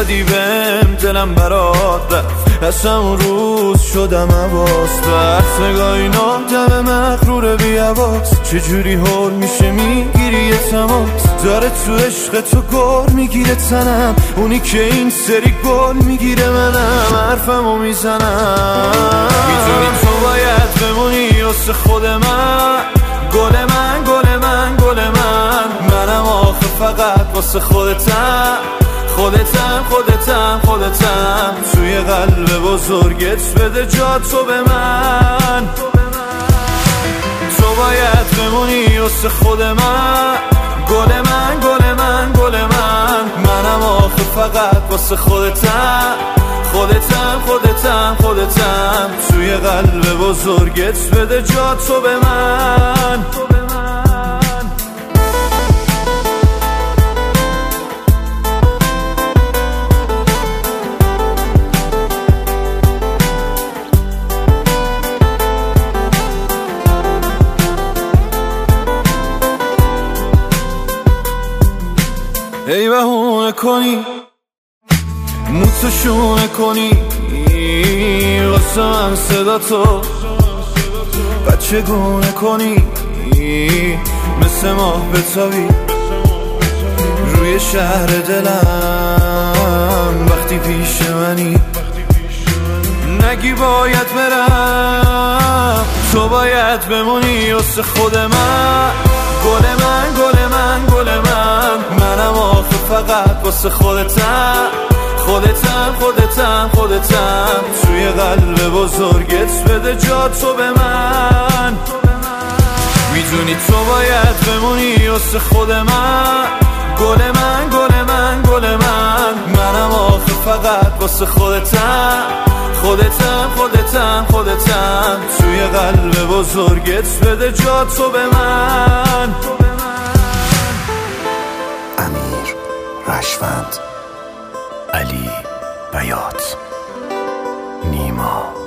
دادی بهم دلم برات رفت، از همون روز شدم حواس پرت. نگاه این آدم مغرور بی‌حواس چجوری حال میشه میگیری یه تماس. داره تو عشق تو گل میگیره تنم، اونی که این سری گل میگیره منم حرفمو میزنم. میدونی تو باید بمونی واسه خود من، گل من گل من گل من. منم آخه فقط واسه خودتم، خودتم خودتم خودتم. توی قلب بزرگت بده جا تو به من. تو باید بمونی واسه خود من، گل من گل من گل من. منم آخه فقط واسه خودتم، خودتم خودتم خودتم. توی قلب بزرگت بده جا تو به من. ای بهونه کنی موتو شونه کنی واسه من صدا تو بچه گونه کنی، مثل ماه بتابی روی شهر دلم وقتی پیش منی. نگی باید برم، تو باید بمونی واسه خود من، گل من گل من گل من. منم آخه فقط واسه خودتم، خودتم خودتم خودتم. توی قلب بزرگت بده جا تو به من. میدونی تو باید بمونی واسه خود من، گل من گل من گل من. منم آخه فقط واسه خودتم، خودتم خودتم خودتم. توی قلب بزرگت بده جا تو به من. امیر رشوند، علی بیات، نیما